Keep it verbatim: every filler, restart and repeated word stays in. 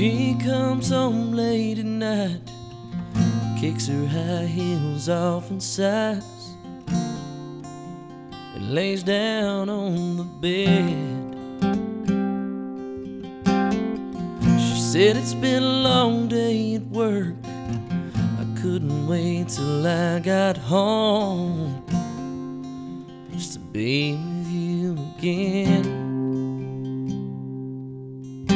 She comes home late at night, kicks her high heels off and sighs, and lays down on the bed. She said it's been a long day at work, I couldn't wait till I got home just to be with you again.